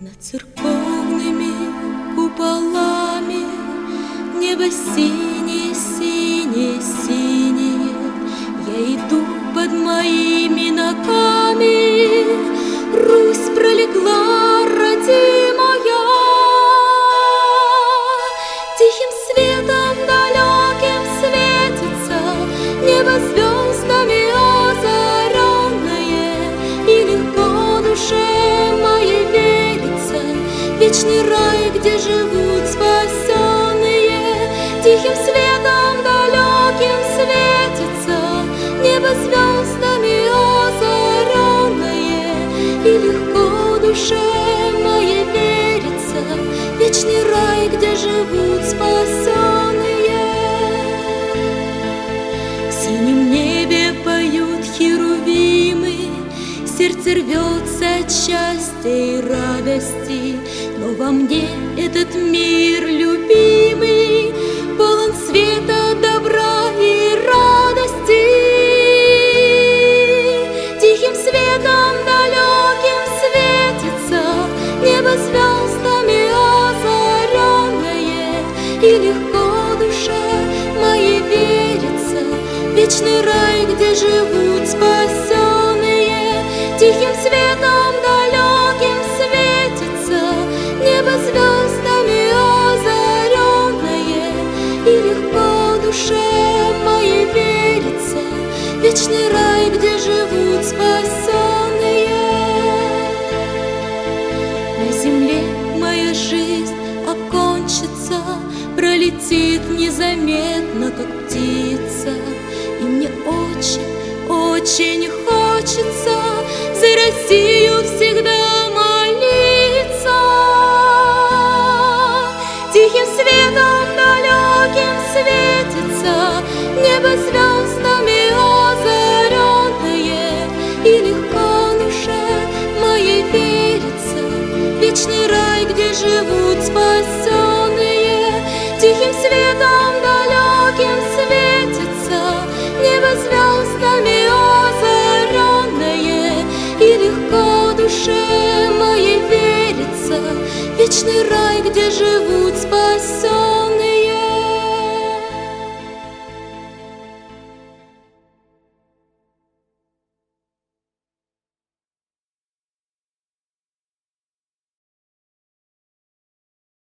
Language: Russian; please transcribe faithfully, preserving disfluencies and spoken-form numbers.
Над церковными куполами небо синее, синее, синее. Я иду под моими ногами, Русь пролегла, родимая. Тихим светом далеким светится небо звездами озаренное, и легко душе моей верится вечный рай, где живут спасенные. Тихим светом далеким светится небо звездами озаренное, и легко душе моей верится вечный рай, где живут спасенные. В синем небе поют херувимы, сердце рвется от счастья и радости, но во мне этот мир любимый полон света, добра и радости. Тихим светом далеким светится небо звездами озаренное, и легко душе моей верится вечный рай, где живут спасенные. Тихим светом далеким светится небо звездами озаренное, и легко душе моей верится вечный рай, где живут спасенные. На земле моя жизнь окончится, пролетит незаметно, как птица, и мне очень, очень хочется за Россию всегда молиться. Тихим светом далеким светится небо звездами озаренное, и легко душе моей верится вечный рай, где живут спасенные. Тихим светом далеким светится небо звездами озаренное, и легко душе моей верится вечный рай,